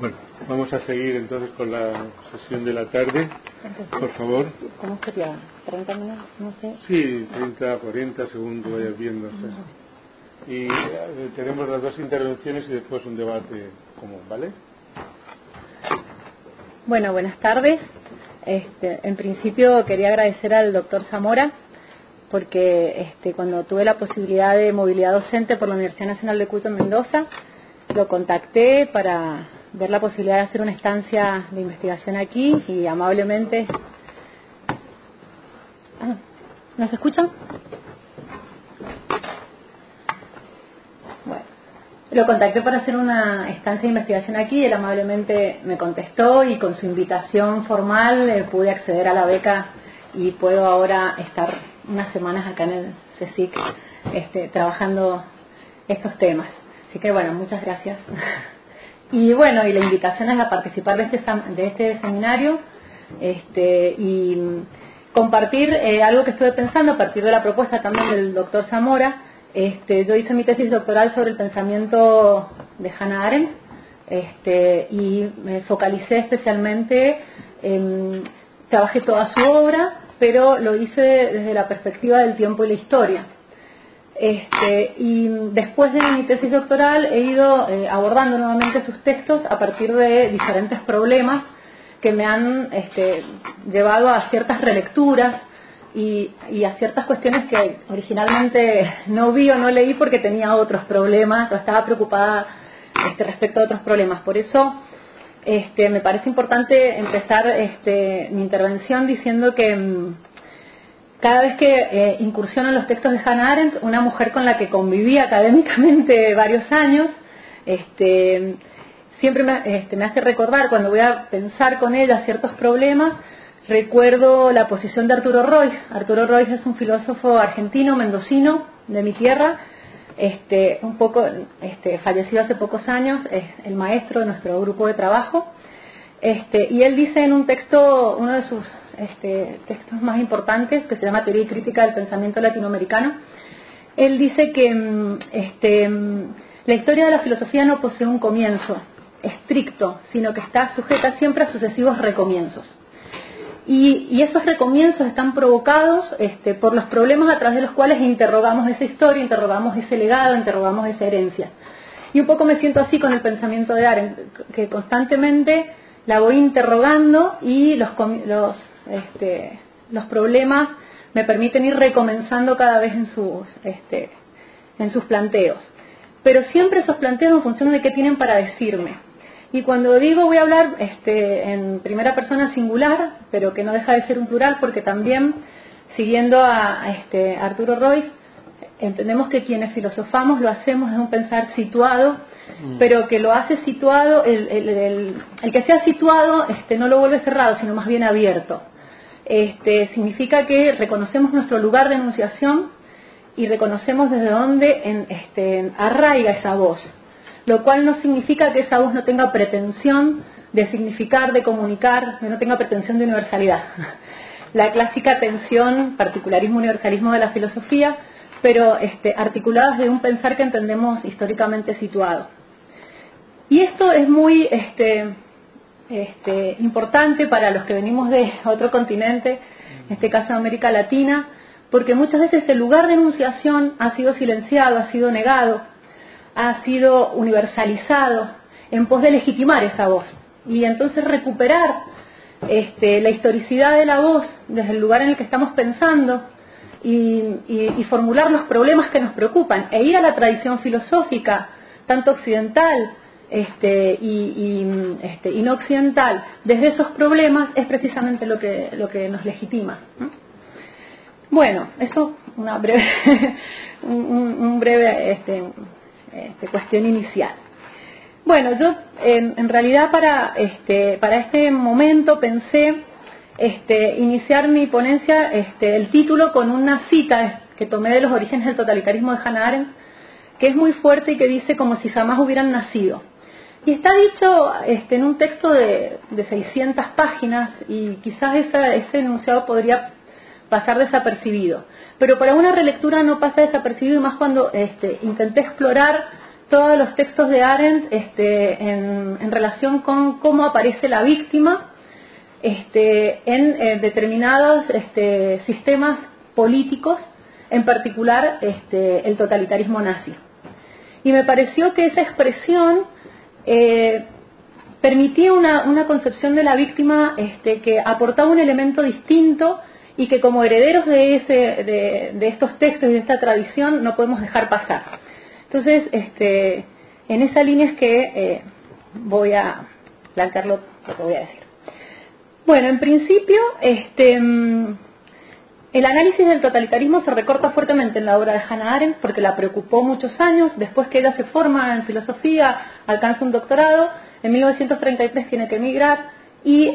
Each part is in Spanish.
Bueno, vamos a seguir entonces con la sesión de la tarde, por favor. ¿Cómo sería? ¿30 minutos? No sé. Sí, 30, 40 segundos, vayas viendo. O sea. Y tenemos las dos intervenciones y después un debate común, ¿vale? Bueno, buenas tardes. En principio quería agradecer al doctor Zamora porque cuando tuve la posibilidad de movilidad docente por la Universidad Nacional de Cuyo en Mendoza, lo contacté para ver la posibilidad de hacer una estancia de investigación aquí y amablemente... ¿Nos escuchan? Bueno, lo contacté para hacer una estancia de investigación aquí y él amablemente me contestó y con su invitación formal pude acceder a la beca y puedo ahora estar unas semanas acá en el CSIC trabajando estos temas. Así que bueno, muchas gracias. Y bueno, y la invitación es a participar de este seminario y compartir algo que estuve pensando a partir de la propuesta también del doctor Zamora. Yo hice mi tesis doctoral sobre el pensamiento de Hannah Arendt y me focalicé especialmente trabajé toda su obra, pero lo hice desde la perspectiva del tiempo y la historia. Y después de mi tesis doctoral he ido abordando nuevamente sus textos a partir de diferentes problemas que me han llevado a ciertas relecturas y a ciertas cuestiones que originalmente no vi o no leí porque tenía otros problemas o estaba preocupada respecto a otros problemas. Por eso me parece importante empezar mi intervención diciendo que cada vez que incursiono en los textos de Hannah Arendt, una mujer con la que conviví académicamente varios años, siempre me hace recordar, cuando voy a pensar con ella ciertos problemas, recuerdo la posición de Arturo Roig. Arturo Roig es un filósofo argentino, mendocino, de mi tierra, un poco fallecido hace pocos años, es el maestro de nuestro grupo de trabajo. Y él dice en un texto, uno de sus textos más importantes, que se llama Teoría y Crítica del Pensamiento Latinoamericano, él dice que la historia de la filosofía no posee un comienzo estricto, sino que está sujeta siempre a sucesivos recomienzos. Y esos recomienzos están provocados por los problemas a través de los cuales interrogamos esa historia, interrogamos ese legado, interrogamos esa herencia. Y un poco me siento así con el pensamiento de Arendt, que constantemente la voy interrogando y los problemas me permiten ir recomenzando cada vez en sus planteos. Pero siempre esos planteos en función de qué tienen para decirme. Y cuando digo voy a hablar en primera persona singular, pero que no deja de ser un plural, porque también, siguiendo a Arturo Roig, entendemos que quienes filosofamos lo hacemos desde un pensar situado, pero que lo hace situado, el que sea situado no lo vuelve cerrado, sino más bien abierto. Significa que reconocemos nuestro lugar de enunciación y reconocemos desde dónde arraiga esa voz, lo cual no significa que esa voz no tenga pretensión de significar, de comunicar, que no tenga pretensión de universalidad. La clásica tensión, particularismo-universalismo de la filosofía, pero articuladas de un pensar que entendemos históricamente situado. Y esto es muy importante para los que venimos de otro continente, en este caso América Latina, porque muchas veces el lugar de enunciación ha sido silenciado, ha sido negado, ha sido universalizado en pos de legitimar esa voz. Y entonces recuperar la historicidad de la voz desde el lugar en el que estamos pensando y formular los problemas que nos preocupan e ir a la tradición filosófica, tanto occidental y no occidental, desde esos problemas es precisamente lo que nos legitima. Bueno, eso una breve un breve cuestión inicial. Bueno, yo en realidad para este momento pensé iniciar mi ponencia, el título con una cita que tomé de los orígenes del totalitarismo de Hannah Arendt, que es muy fuerte y que dice como si jamás hubieran nacido. Y está dicho en un texto de 600 páginas y quizás ese enunciado podría pasar desapercibido. Pero para una relectura no pasa desapercibido, y más cuando intenté explorar todos los textos de Arendt en relación con cómo aparece la víctima en determinados sistemas políticos, en particular el totalitarismo nazi. Y me pareció que esa expresión permitía una concepción de la víctima que aportaba un elemento distinto y que como herederos de estos textos y de esta tradición no podemos dejar pasar. Entonces, en esa línea es que voy a plantear lo que voy a decir. Bueno, en principio, el análisis del totalitarismo se recorta fuertemente en la obra de Hannah Arendt porque la preocupó muchos años. Después que ella se forma en filosofía, alcanza un doctorado, en 1933 tiene que emigrar y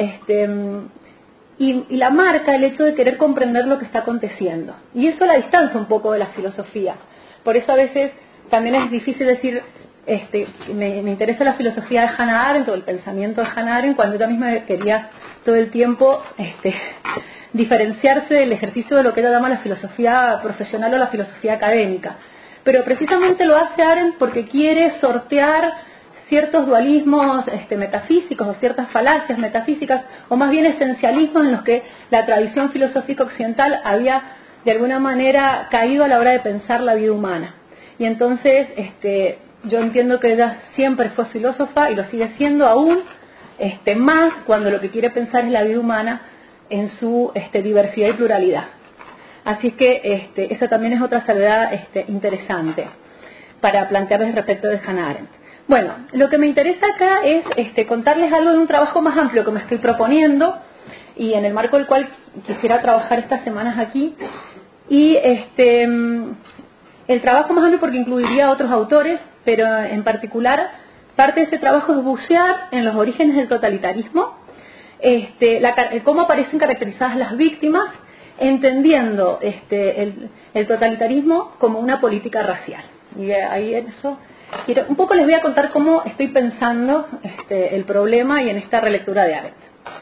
la marca el hecho de querer comprender lo que está aconteciendo. Y eso la distancia un poco de la filosofía. Por eso a veces también es difícil decir, me interesa la filosofía de Hannah Arendt o el pensamiento de Hannah Arendt, cuando ella misma quería todo el tiempo diferenciarse del ejercicio de lo que ella llama la filosofía profesional o la filosofía académica. Pero precisamente lo hace Arendt porque quiere sortear ciertos dualismos metafísicos o ciertas falacias metafísicas, o más bien esencialismos en los que la tradición filosófica occidental había de alguna manera caído a la hora de pensar la vida humana. Y entonces yo entiendo que ella siempre fue filósofa y lo sigue siendo aún más cuando lo que quiere pensar es la vida humana en su diversidad y pluralidad. Así que esa también es otra salvedad interesante para plantearles respecto de Hannah Arendt. Bueno, lo que me interesa acá es contarles algo de un trabajo más amplio que me estoy proponiendo y en el marco del cual quisiera trabajar estas semanas aquí. Y el trabajo más amplio porque incluiría a otros autores, pero en particular parte de ese trabajo es bucear en los orígenes del totalitarismo, cómo aparecen caracterizadas las víctimas, entendiendo el totalitarismo como una política racial. Y ahí en eso un poco les voy a contar cómo estoy pensando el problema y en esta relectura de Arendt.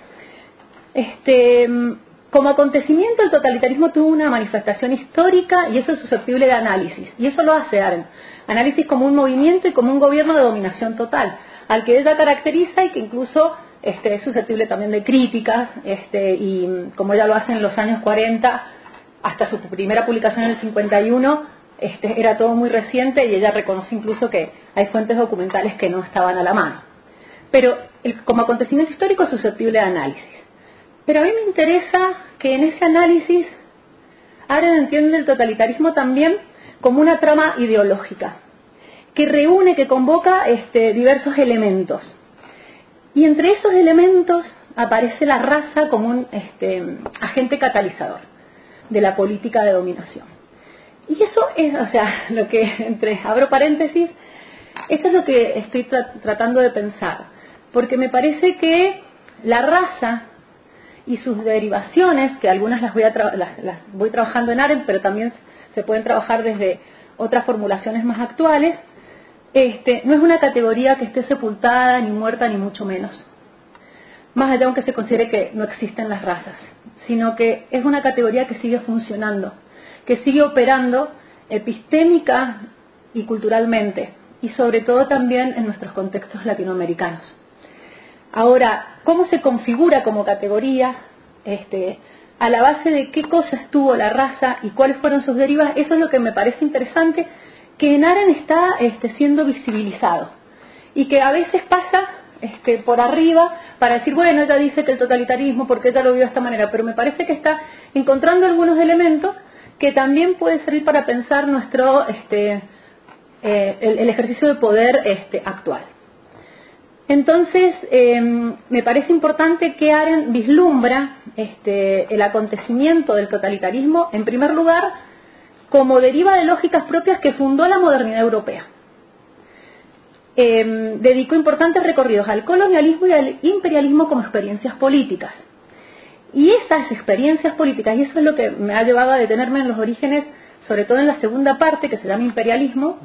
Como acontecimiento, el totalitarismo tuvo una manifestación histórica y eso es susceptible de análisis. Y eso lo hace Arendt. Análisis como un movimiento y como un gobierno de dominación total, al que ella caracteriza y que incluso es susceptible también de críticas, y como ella lo hace en los años 40, hasta su primera publicación en el 51, era todo muy reciente y ella reconoce incluso que hay fuentes documentales que no estaban a la mano. Pero como acontecimiento histórico es susceptible de análisis. Pero a mí me interesa que en ese análisis Arendt entiende el totalitarismo también como una trama ideológica, que reúne, que convoca diversos elementos. Y entre esos elementos aparece la raza como un agente catalizador de la política de dominación. Y eso es, lo que, abro paréntesis, eso es lo que estoy tratando de pensar, porque me parece que la raza y sus derivaciones, que algunas las voy trabajando en Arendt, pero también se pueden trabajar desde otras formulaciones más actuales, no es una categoría que esté sepultada, ni muerta, ni mucho menos. Más allá aunque se considere que no existen las razas, sino que es una categoría que sigue funcionando, que sigue operando epistémica y culturalmente, y sobre todo también en nuestros contextos latinoamericanos. Ahora, ¿cómo se configura como categoría? A la base de qué cosas tuvo la raza y cuáles fueron sus derivas, eso es lo que me parece interesante, que en Arendt está siendo visibilizado, y que a veces pasa por arriba para decir, bueno, ella dice que el totalitarismo, porque ella lo vio de esta manera, pero me parece que está encontrando algunos elementos que también puede servir para pensar nuestro el ejercicio de poder actual. Entonces, me parece importante que Arendt vislumbra el acontecimiento del totalitarismo, en primer lugar, como deriva de lógicas propias que fundó la modernidad europea. Dedicó importantes recorridos al colonialismo y al imperialismo como experiencias políticas. Y esas experiencias políticas, y eso es lo que me ha llevado a detenerme en los orígenes, sobre todo en la segunda parte, que se llama imperialismo,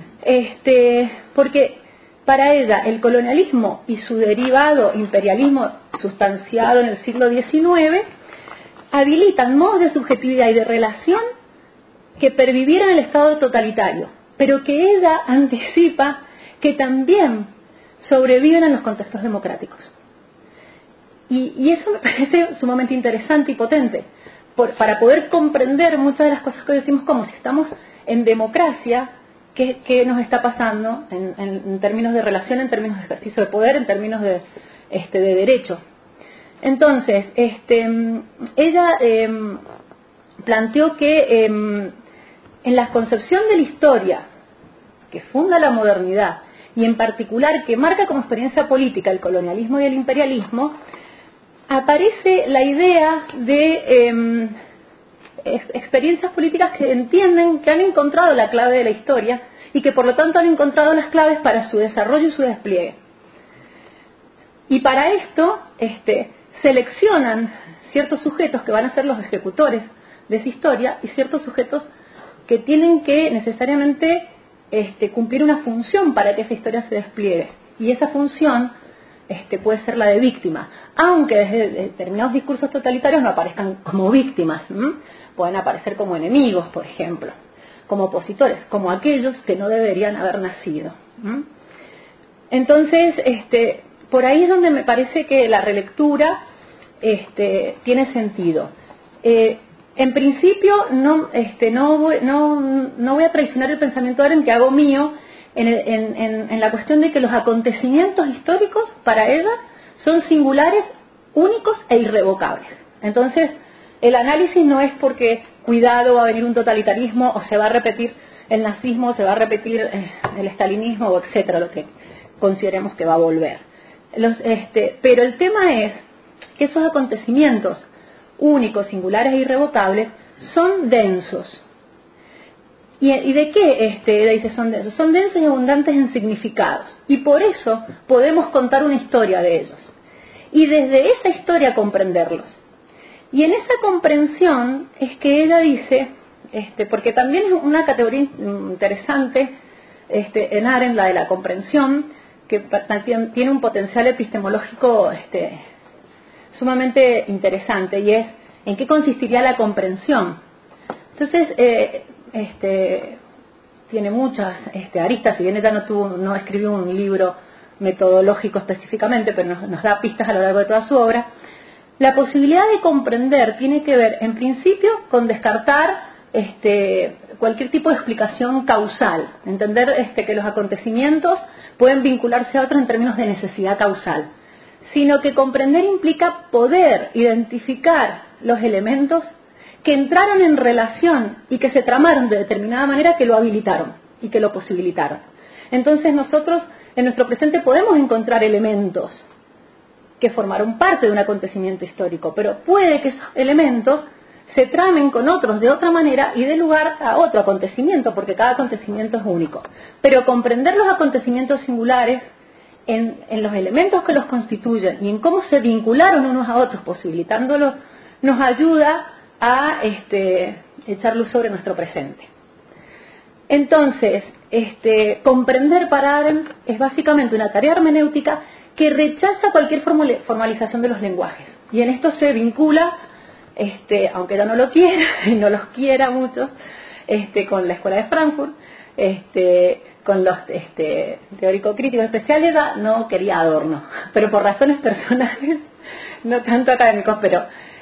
porque para ella el colonialismo y su derivado imperialismo sustanciado en el siglo XIX habilitan modos de subjetividad y de relación que pervivieron el estado totalitario pero que ella anticipa que también sobreviven en los contextos democráticos. Y eso me parece sumamente interesante y potente, para poder comprender muchas de las cosas que decimos, como si estamos en democracia, qué nos está pasando en términos de relación, en términos de ejercicio de poder, en términos de derecho. Entonces, ella planteó que en la concepción de la historia que funda la modernidad, y en particular que marca como experiencia política el colonialismo y el imperialismo, aparece la idea de experiencias políticas que entienden, que han encontrado la clave de la historia y que por lo tanto han encontrado las claves para su desarrollo y su despliegue. Y para esto seleccionan ciertos sujetos que van a ser los ejecutores de esa historia y ciertos sujetos que tienen que necesariamente cumplir una función para que esa historia se despliegue. Y esa función puede ser la de víctima, aunque desde determinados discursos totalitarios no aparezcan como víctimas, pueden aparecer como enemigos, por ejemplo, como opositores, como aquellos que no deberían haber nacido. Entonces, por ahí es donde me parece que la relectura tiene sentido. En principio no voy a traicionar el pensamiento de Arendt, que hago mío en la cuestión de que los acontecimientos históricos para ella son singulares, únicos e irrevocables. Entonces el análisis no es porque cuidado va a venir un totalitarismo o se va a repetir el nazismo, o se va a repetir el estalinismo o etcétera, lo que consideremos que va a volver. Pero el tema es que esos acontecimientos únicos, singulares e irrevocables son densos. ¿Y de qué dice son densos? Son densos y abundantes en significados. Y por eso podemos contar una historia de ellos. Y desde esa historia comprenderlos. Y en esa comprensión es que ella dice, porque también es una categoría interesante en Arendt, la de la comprensión, que tiene un potencial epistemológico sumamente interesante, y es en qué consistiría la comprensión. Entonces, tiene muchas aristas, si bien ella no escribió un libro metodológico específicamente, pero nos da pistas a lo largo de toda su obra. La posibilidad de comprender tiene que ver, en principio, con descartar cualquier tipo de explicación causal, entender que los acontecimientos pueden vincularse a otros en términos de necesidad causal, sino que comprender implica poder identificar los elementos que entraron en relación y que se tramaron de determinada manera que lo habilitaron y que lo posibilitaron. Entonces nosotros en nuestro presente podemos encontrar elementos que formaron parte de un acontecimiento histórico, pero puede que esos elementos se tramen con otros de otra manera y dé lugar a otro acontecimiento, porque cada acontecimiento es único. Pero comprender los acontecimientos singulares en los elementos que los constituyen y en cómo se vincularon unos a otros, posibilitándolos, nos ayuda a echar luz sobre nuestro presente. Entonces, comprender para Arendt es básicamente una tarea hermenéutica que rechaza cualquier formalización de los lenguajes. Y en esto se vincula, aunque ella no lo quiera, y no los quiera mucho, con la Escuela de Frankfurt, con los teórico-críticos especiales. Ella no quería Adorno, pero por razones personales, no tanto académicos, pero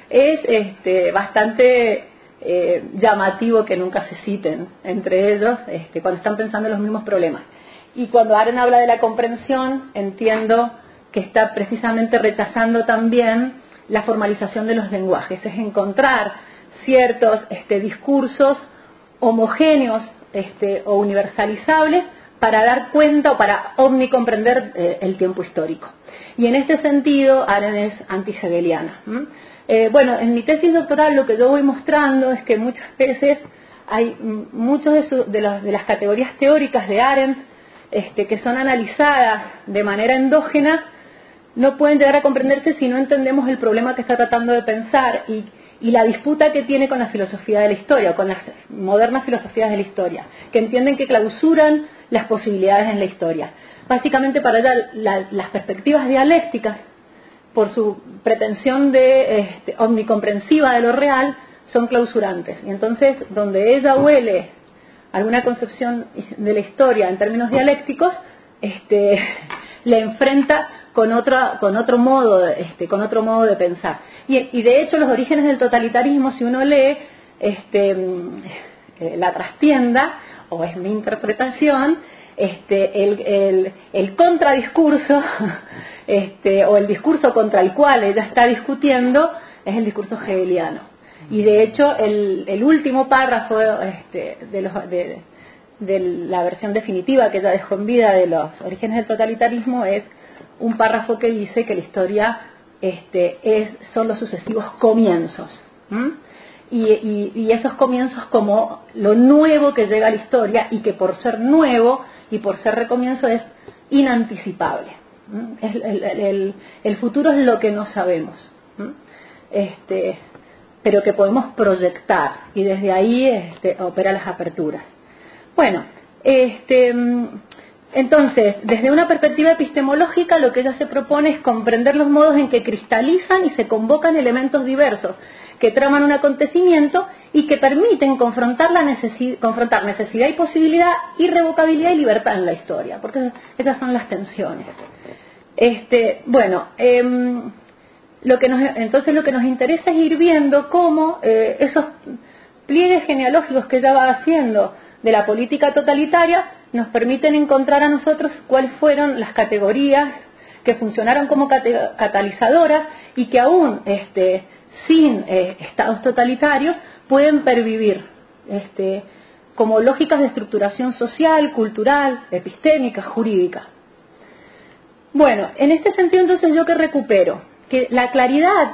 es bastante llamativo que nunca se citen entre ellos cuando están pensando en los mismos problemas. Y cuando Arendt habla de la comprensión, entiendo que está precisamente rechazando también la formalización de los lenguajes, es encontrar ciertos discursos homogéneos o universalizables para dar cuenta o para omnicomprender el tiempo histórico. Y en este sentido, Arendt es anti-hegeliana. Bueno, en mi tesis doctoral lo que yo voy mostrando es que muchas veces hay muchas de las categorías teóricas de Arendt que son analizadas de manera endógena, no pueden llegar a comprenderse si no entendemos el problema que está tratando de pensar y la disputa que tiene con la filosofía de la historia, con las modernas filosofías de la historia, que entienden que clausuran las posibilidades en la historia. Básicamente para ella las perspectivas dialécticas, por su pretensión de omnicomprensiva de lo real, son clausurantes. Y entonces, donde ella huele alguna concepción de la historia en términos dialécticos, le enfrenta con otro modo de pensar. Y de hecho los orígenes del totalitarismo, si uno lee la trastienda, o es mi interpretación, el contradiscurso o el discurso contra el cual ella está discutiendo es el discurso hegeliano. Y de hecho el último párrafo de la versión definitiva que ella dejó en vida de los orígenes del totalitarismo es un párrafo que dice que la historia son los sucesivos comienzos. Y esos comienzos como lo nuevo que llega a la historia, y que por ser nuevo y por ser recomienzo es inanticipable. El futuro es lo que no sabemos, pero que podemos proyectar, y desde ahí opera las aperturas. Bueno, entonces, desde una perspectiva epistemológica, lo que ella se propone es comprender los modos en que cristalizan y se convocan elementos diversos que traman un acontecimiento y que permiten confrontar necesidad y posibilidad, irrevocabilidad y libertad en la historia, porque esas son las tensiones. Entonces lo que nos interesa es ir viendo cómo esos pliegues genealógicos que ella va haciendo de la política totalitaria nos permiten encontrar a nosotros cuáles fueron las categorías que funcionaron como catalizadoras y que aún sin estados totalitarios pueden pervivir como lógicas de estructuración social, cultural, epistémica, jurídica. Bueno, en este sentido entonces yo que recupero que la claridad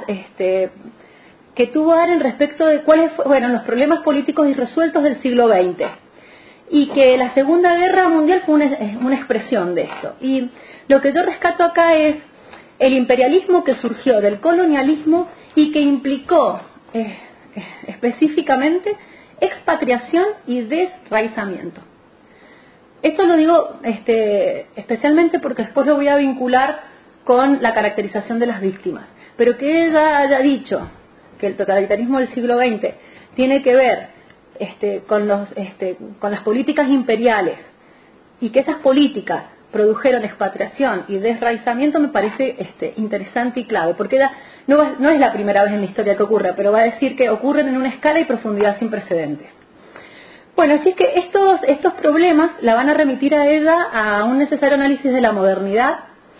que tuvo Arendt respecto de cuáles fueron los problemas políticos irresueltos del siglo XX, y que la Segunda Guerra Mundial fue una expresión de esto. Y lo que yo rescato acá es el imperialismo que surgió del colonialismo y que implicó específicamente expatriación y desraizamiento. Esto lo digo especialmente porque después lo voy a vincular con la caracterización de las víctimas. Pero que ella haya dicho que el totalitarismo del siglo XX tiene que ver con las políticas imperiales, y que esas políticas produjeron expatriación y desraizamiento, me parece interesante y clave, porque no es la primera vez en la historia que ocurre, pero va a decir que ocurren en una escala y profundidad sin precedentes. Bueno, así es que estos problemas la van a remitir a ella a un necesario análisis de la modernidad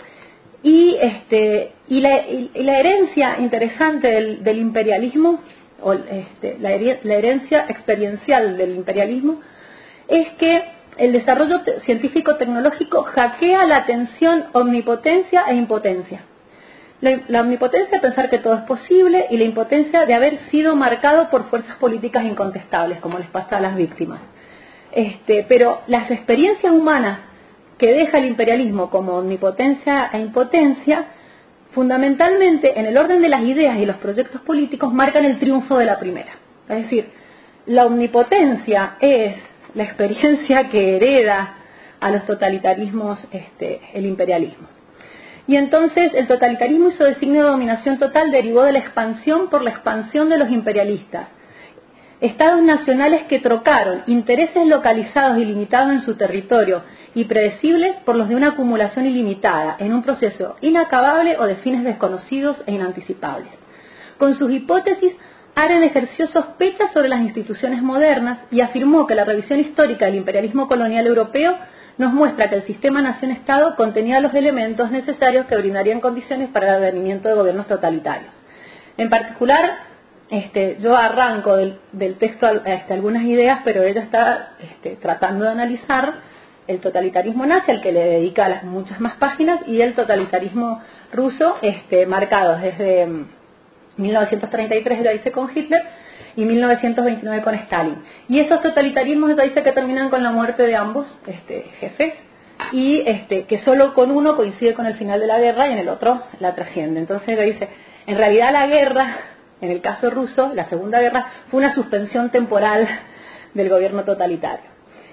y la herencia interesante del imperialismo, o la herencia experiencial del imperialismo, es que el desarrollo científico-tecnológico hackea la tensión omnipotencia e impotencia. La omnipotencia de pensar que todo es posible, y la impotencia de haber sido marcado por fuerzas políticas incontestables, como les pasa a las víctimas. Pero las experiencias humanas que deja el imperialismo como omnipotencia e impotencia, fundamentalmente en el orden de las ideas y los proyectos políticos, marcan el triunfo de la primera. Es decir, la omnipotencia es la experiencia que hereda a los totalitarismos el imperialismo. Y entonces el totalitarismo y su designio de dominación total derivó de la expansión por la expansión de los imperialistas. Estados nacionales que trocaron intereses localizados y limitados en su territorio y predecibles por los de una acumulación ilimitada, en un proceso inacabable o de fines desconocidos e inanticipables. Con sus hipótesis, Arendt ejerció sospechas sobre las instituciones modernas y afirmó que la revisión histórica del imperialismo colonial europeo nos muestra que el sistema nación-estado contenía los elementos necesarios que brindarían condiciones para el advenimiento de gobiernos totalitarios. En particular, yo arranco del texto algunas ideas, pero ella está tratando de analizar el totalitarismo nazi, al que le dedica muchas más páginas, y el totalitarismo ruso, marcados desde 1933, ella dice, con Hitler, y 1929 con Stalin. Y esos totalitarismos, ella dice, que terminan con la muerte de ambos jefes, y que solo con uno coincide con el final de la guerra y en el otro la trasciende. Entonces ella dice, en realidad la guerra, en el caso ruso, la Segunda Guerra, fue una suspensión temporal del gobierno totalitario.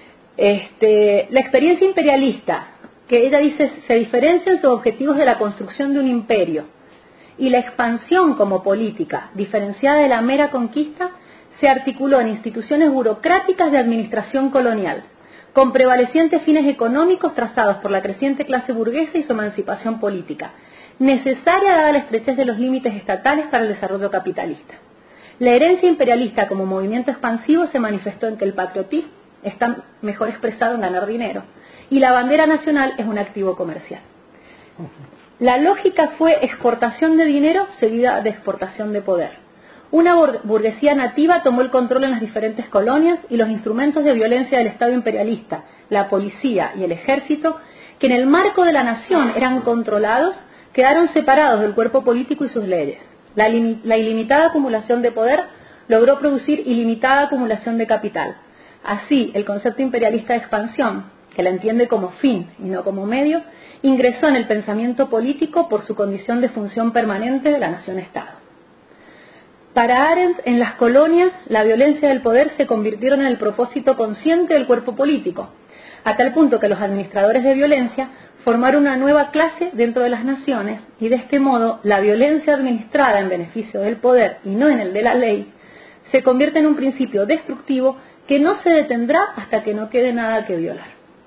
La experiencia imperialista, que ella dice se diferencia en sus objetivos de la construcción de un imperio, y la expansión como política, diferenciada de la mera conquista, se articuló en instituciones burocráticas de administración colonial, con prevalecientes fines económicos trazados por la creciente clase burguesa y su emancipación política, necesaria dada la estrechez de los límites estatales para el desarrollo capitalista. La herencia imperialista como movimiento expansivo se manifestó en que el patriotismo está mejor expresado en ganar dinero y la bandera nacional es un activo comercial. La lógica fue exportación de dinero seguida de exportación de poder. Una burguesía nativa tomó el control en las diferentes colonias y los instrumentos de violencia del Estado imperialista, la policía y el ejército, que en el marco de la nación eran controlados, quedaron separados del cuerpo político y sus leyes. La ilimitada acumulación de poder logró producir ilimitada acumulación de capital. Así, el concepto imperialista de expansión, que la entiende como fin y no como medio, ingresó en el pensamiento político por su condición de función permanente de la nación-estado. Para Arendt, en las colonias, la violencia del poder se convirtieron en el propósito consciente del cuerpo político, a tal punto que los administradores de violencia formaron una nueva clase dentro de las naciones y de este modo la violencia administrada en beneficio del poder y no en el de la ley se convierte en un principio destructivo que no se detendrá hasta que no quede nada que violar.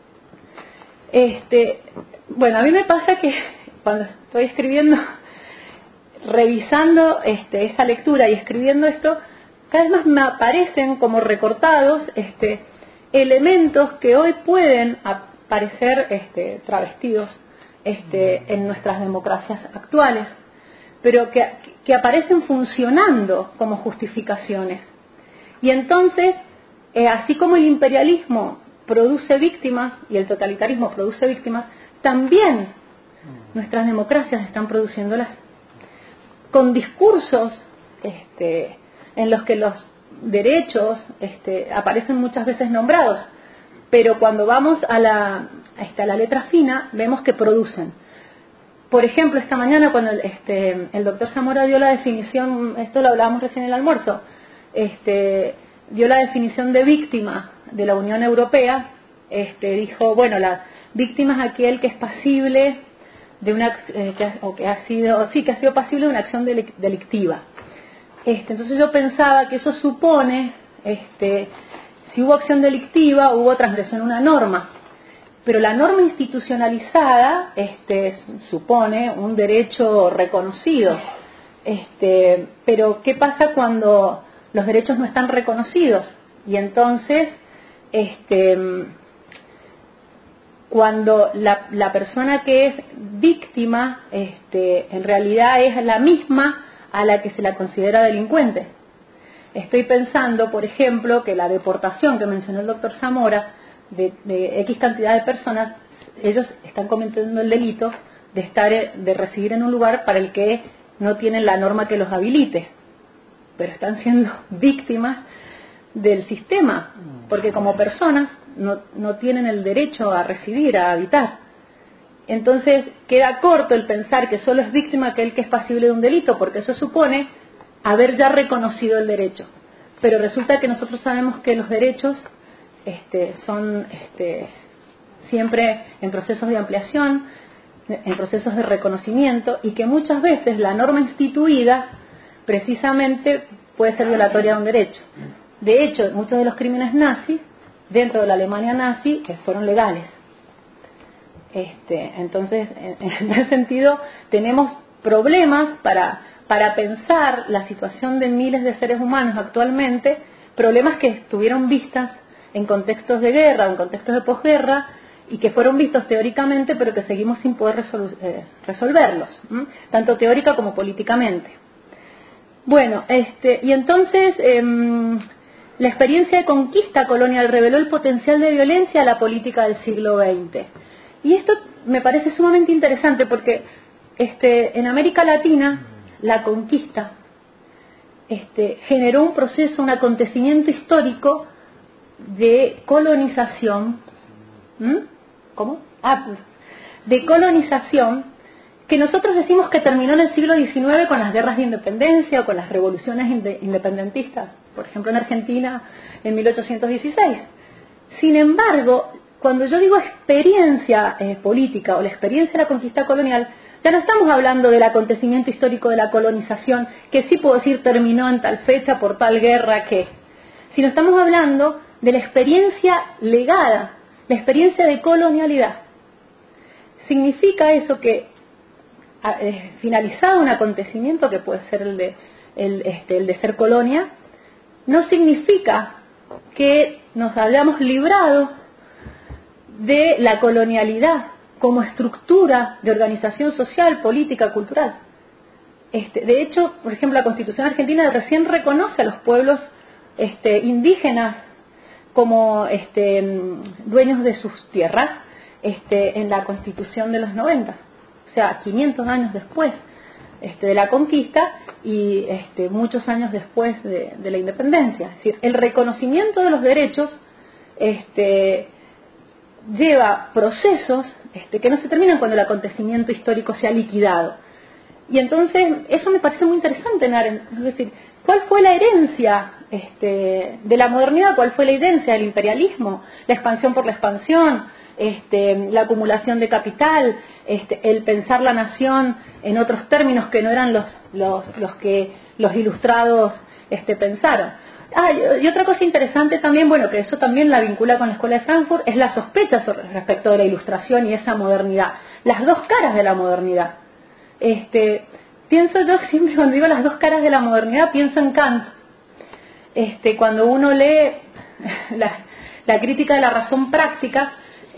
Bueno, a mí me pasa que cuando estoy escribiendo, revisando esa lectura y escribiendo esto, cada vez más me aparecen como recortados elementos que hoy pueden parecer travestidos en nuestras democracias actuales, pero que aparecen funcionando como justificaciones. Y entonces, así como el imperialismo produce víctimas y el totalitarismo produce víctimas, también nuestras democracias están produciéndolas, con discursos en los que los derechos aparecen muchas veces nombrados, pero cuando vamos a la letra fina vemos que producen. Por ejemplo, esta mañana cuando el doctor Zamora dio la definición, esto lo hablábamos recién en el almuerzo, dio la definición de víctima de la Unión Europea, dijo, bueno, la víctima es aquel que es pasible de una que ha sido pasible de una acción delictiva. Entonces yo pensaba que eso supone, si hubo acción delictiva, hubo transgresión a una norma, pero la norma institucionalizada supone un derecho reconocido. Pero ¿qué pasa cuando los derechos no están reconocidos? Y entonces, cuando la persona que es víctima, en realidad es la misma a la que se la considera delincuente. Estoy pensando, por ejemplo, que la deportación que mencionó el doctor Zamora, de X cantidad de personas, ellos están cometiendo el delito de residir en un lugar para el que no tienen la norma que los habilite, pero están siendo víctimas del sistema, porque como personas no tienen el derecho a residir, a habitar. Entonces queda corto el pensar que solo es víctima aquel que es pasible de un delito, porque eso supone haber ya reconocido el derecho. Pero resulta que nosotros sabemos que los derechos son siempre en procesos de ampliación, en procesos de reconocimiento, y que muchas veces la norma instituida precisamente puede ser violatoria de un derecho. De hecho, muchos de los crímenes nazis dentro de la Alemania nazi fueron legales. Entonces, en ese sentido, tenemos problemas para pensar la situación de miles de seres humanos actualmente, problemas que estuvieron vistas en contextos de guerra, en contextos de posguerra, y que fueron vistos teóricamente, pero que seguimos sin poder resolverlos, tanto teórica como políticamente. Bueno, y entonces la experiencia de conquista colonial reveló el potencial de violencia a la política del siglo XX. Y esto me parece sumamente interesante porque en América Latina la conquista generó un proceso, un acontecimiento histórico de colonización. ¿Cómo? De colonización, que nosotros decimos que terminó en el siglo XIX con las guerras de independencia o con las revoluciones independentistas, por ejemplo en Argentina en 1816. Sin embargo, cuando yo digo experiencia política o la experiencia de la conquista colonial, Ya no estamos hablando del acontecimiento histórico de la colonización, que sí puedo decir terminó en tal fecha por tal guerra que, sino estamos hablando de la experiencia legada, la experiencia de colonialidad. Significa eso que, finalizado un acontecimiento, que puede ser el de ser colonia, no significa que nos hayamos librado de la colonialidad como estructura de organización social, política, cultural. De hecho, por ejemplo, la Constitución argentina recién reconoce a los pueblos indígenas como dueños de sus tierras en la Constitución de los 90, o sea, 500 años después de la conquista y muchos años después de la independencia. Es decir, el reconocimiento de los derechos lleva procesos que no se terminan cuando el acontecimiento histórico se ha liquidado. Y entonces, eso me parece muy interesante, Naren. Es decir, ¿cuál fue la herencia de la modernidad? ¿Cuál fue la herencia del imperialismo? La expansión por la expansión, la acumulación de capital, el pensar la nación en otros términos que no eran los que los ilustrados pensaron. Y otra cosa interesante también, bueno, que eso también la vincula con la Escuela de Frankfurt, es la sospecha respecto de la ilustración y esa modernidad. Las dos caras de la modernidad. Pienso yo siempre cuando digo las dos caras de la modernidad, pienso en Kant. Cuando uno lee la crítica de la razón práctica,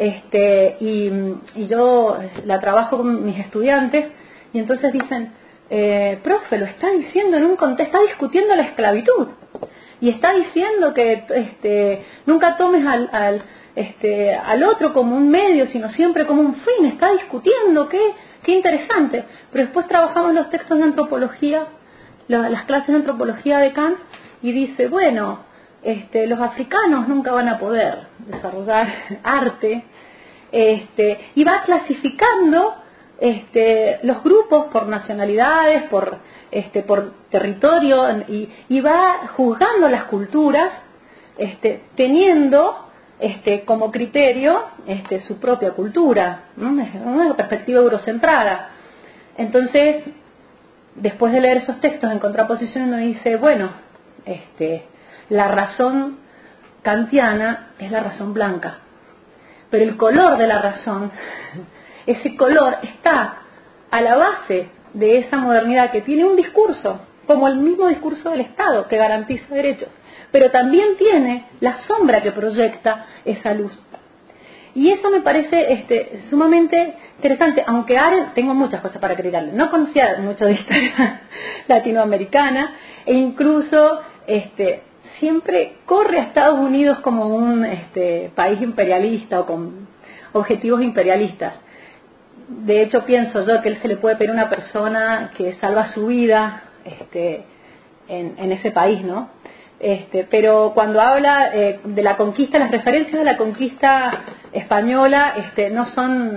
y yo la trabajo con mis estudiantes, y entonces dicen, profe, lo está diciendo en un contexto, está discutiendo la esclavitud. Y está diciendo que nunca tomes al otro como un medio, sino siempre como un fin. Está discutiendo, qué interesante. Pero después trabajamos los textos de antropología, las clases de antropología de Kant, y dice, bueno, los africanos nunca van a poder desarrollar arte, y va clasificando los grupos por nacionalidades, por territorio, y va juzgando las culturas teniendo como criterio su propia cultura, ¿no? Una perspectiva eurocentrada. Entonces, después de leer esos textos en contraposición, uno dice, bueno, la razón kantiana es la razón blanca, pero el color de la razón, ese color está a la base de esa modernidad que tiene un discurso, como el mismo discurso del Estado, que garantiza derechos, pero también tiene la sombra que proyecta esa luz. Y eso me parece sumamente interesante, aunque Arendt, tengo muchas cosas para criticarle, no conocía mucho de historia latinoamericana, e incluso siempre corre a Estados Unidos como un país imperialista o con objetivos imperialistas. De hecho, pienso yo que él se le puede pedir a una persona que salva su vida en ese país, ¿no? Pero cuando habla de la conquista, las referencias de la conquista española no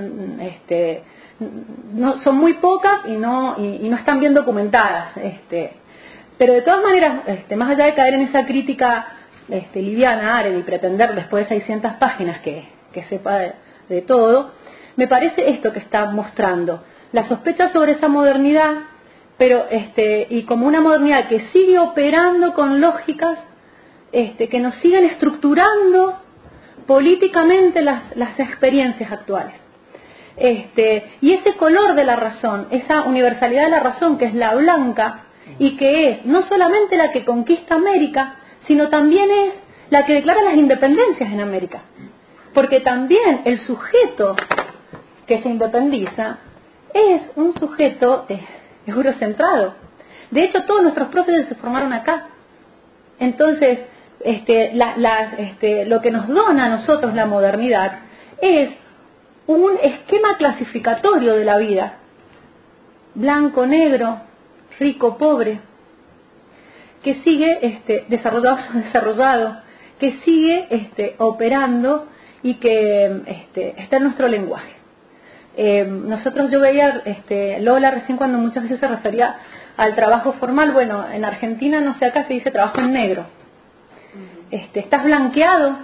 son muy pocas y no están bien documentadas. Pero de todas maneras, más allá de caer en esa crítica liviana a Arendt y pretender después de 600 páginas que sepa de todo, me parece esto que está mostrando, la sospecha sobre esa modernidad, pero y como una modernidad que sigue operando con lógicas que nos siguen estructurando políticamente las experiencias actuales. Y ese color de la razón, esa universalidad de la razón que es la blanca y que es no solamente la que conquista América, sino también es la que declara las independencias en América. Porque también el sujeto que se independiza es un sujeto eurocentrado. De hecho, todos nuestros próceres se formaron acá. Entonces, lo que nos dona a nosotros la modernidad es un esquema clasificatorio de la vida. Blanco, negro, rico, pobre, que sigue desarrollado, que sigue operando y que está en nuestro lenguaje. Yo veía Lola recién cuando muchas veces se refería al trabajo formal. Bueno, en Argentina, no sé, acá se dice trabajo en negro. ¿Estás blanqueado?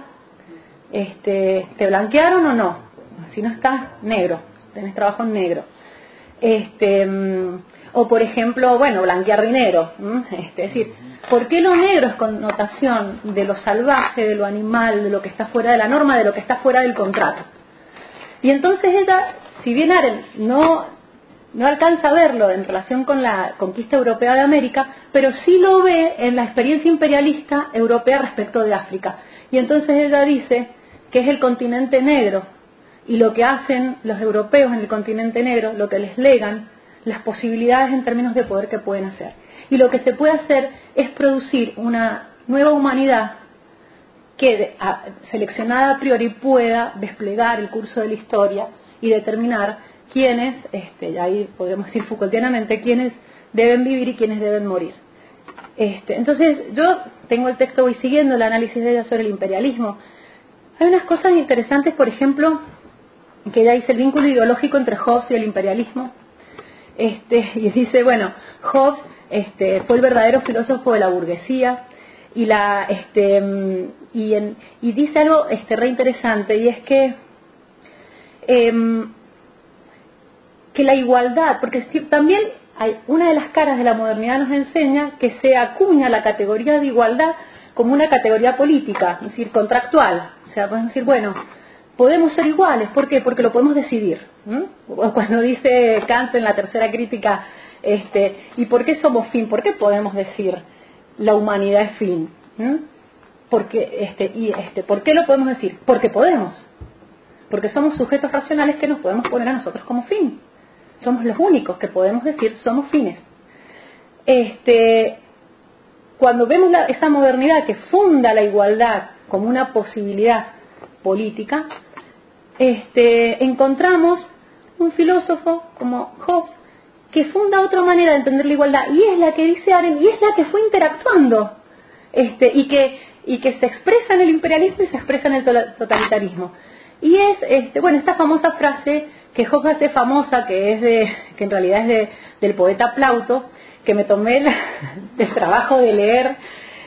¿Te blanquearon o no? Si no estás negro, tenés trabajo en negro. O por ejemplo, bueno, blanquear dinero. Es decir, ¿por qué lo negro es connotación de lo salvaje, de lo animal, de lo que está fuera de la norma, de lo que está fuera del contrato? Y entonces ella, si bien Arendt no alcanza a verlo en relación con la conquista europea de América, pero sí lo ve en la experiencia imperialista europea respecto de África. Y entonces ella dice que es el continente negro, y lo que hacen los europeos en el continente negro, lo que les legan, las posibilidades en términos de poder que pueden hacer. Y lo que se puede hacer es producir una nueva humanidad que, seleccionada a priori, pueda desplegar el curso de la historia y determinar quiénes, ahí podemos decir Foucaultianamente, quiénes deben vivir y quiénes deben morir. Entonces, yo tengo el texto, voy siguiendo el análisis de ella sobre el imperialismo. Hay unas cosas interesantes, por ejemplo, que ella dice el vínculo ideológico entre Hobbes y el imperialismo. Y dice, bueno, Hobbes fue el verdadero filósofo de la burguesía, y dice algo re interesante, y es que la igualdad, porque también hay una de las caras de la modernidad nos enseña que se acuña la categoría de igualdad como una categoría política, es decir, contractual. O sea, podemos decir, bueno, podemos ser iguales, ¿por qué? Porque lo podemos decidir. O cuando dice Kant en la tercera crítica, ¿y por qué somos fin? ¿Por qué podemos decir la humanidad es fin? Porque, ¿por qué lo podemos decir? Porque podemos. Porque somos sujetos racionales que nos podemos poner a nosotros como fin. Somos los únicos que podemos decir somos fines. Cuando vemos esa modernidad que funda la igualdad como una posibilidad política, encontramos un filósofo como Hobbes que funda otra manera de entender la igualdad, y es la que dice Arendt, y es la que fue interactuando, y que se expresa en el imperialismo y se expresa en el totalitarismo. Y es esta famosa frase que Hobbes hace famosa, que en realidad es del poeta Plauto, que me tomé el trabajo de leer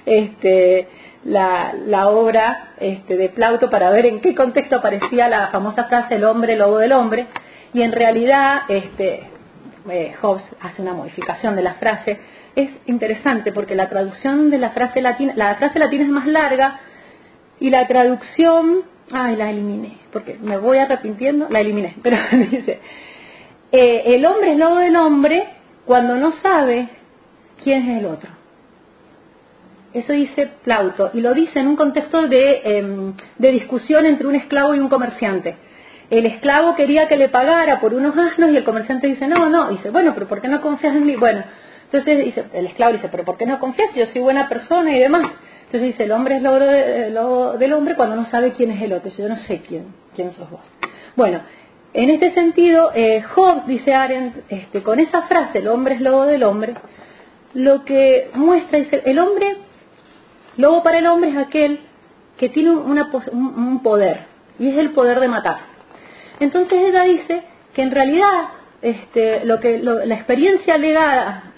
la obra de Plauto para ver en qué contexto aparecía la famosa frase el hombre lobo del hombre, y en realidad Hobbes hace una modificación de la frase. Es interesante porque la traducción de la frase latina es más larga, y la traducción, la eliminé, porque me voy arrepintiendo, la eliminé, pero dice, el hombre es lobo del hombre cuando no sabe quién es el otro. Eso dice Plauto, y lo dice en un contexto de discusión entre un esclavo y un comerciante. El esclavo quería que le pagara por unos asnos, y el comerciante dice, no, dice, bueno, pero ¿por qué no confías en mí? Bueno, entonces dice, el esclavo dice, pero ¿por qué no confías? Yo soy buena persona y demás. Entonces dice, el hombre es lobo del hombre cuando no sabe quién es el otro. Yo no sé quién sos vos. Bueno, en este sentido, Hobbes, dice Arendt, con esa frase, el hombre es lobo del hombre, lo que muestra, dice, el hombre, lobo para el hombre es aquel que tiene un poder, y es el poder de matar. Entonces ella dice que en realidad la experiencia legada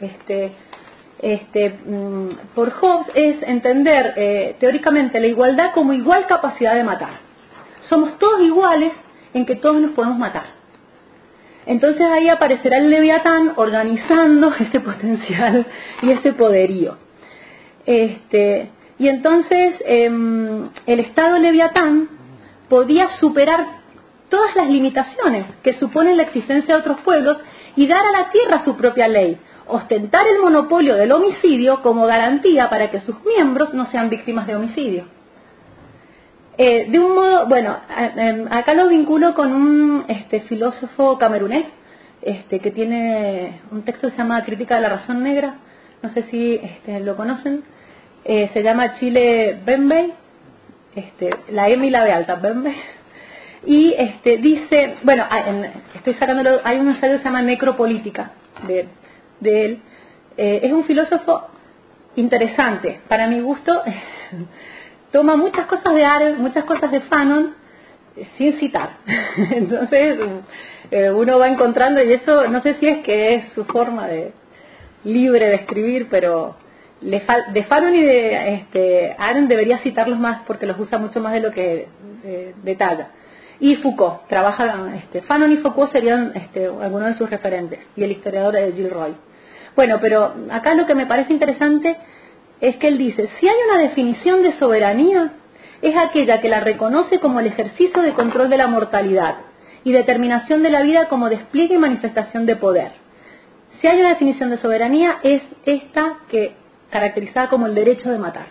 por Hobbes es entender teóricamente la igualdad como igual capacidad de matar. Somos todos iguales en que todos nos podemos matar. Entonces ahí aparecerá el Leviatán organizando ese potencial y ese poderío. Y entonces el Estado Leviatán podía superar todas las limitaciones que suponen la existencia de otros pueblos y dar a la tierra su propia ley, ostentar el monopolio del homicidio como garantía para que sus miembros no sean víctimas de homicidio. De un modo, acá lo vinculo con un filósofo camerunés que tiene un texto que se llama Crítica de la razón negra, no sé si lo conocen, se llama Chile Bembey, la M y la B alta, Bembey. Y dice, estoy sacándolo, hay un ensayo que se llama Necropolítica de él. Es un filósofo interesante, para mi gusto. Toma muchas cosas de Arendt, muchas cosas de Fanon, sin citar. Entonces uno va encontrando, y eso no sé si es que es su forma libre de escribir, pero de Fanon y de Arendt debería citarlos más porque los usa mucho más de lo que detalla. y Foucault. Fanon y Foucault serían algunos de sus referentes, y el historiador es Gilroy. Bueno, pero acá lo que me parece interesante es que él dice, si hay una definición de soberanía, es aquella que la reconoce como el ejercicio de control de la mortalidad y determinación de la vida como despliegue y manifestación de poder. Si hay una definición de soberanía, es esta que caracterizada como el derecho de matar.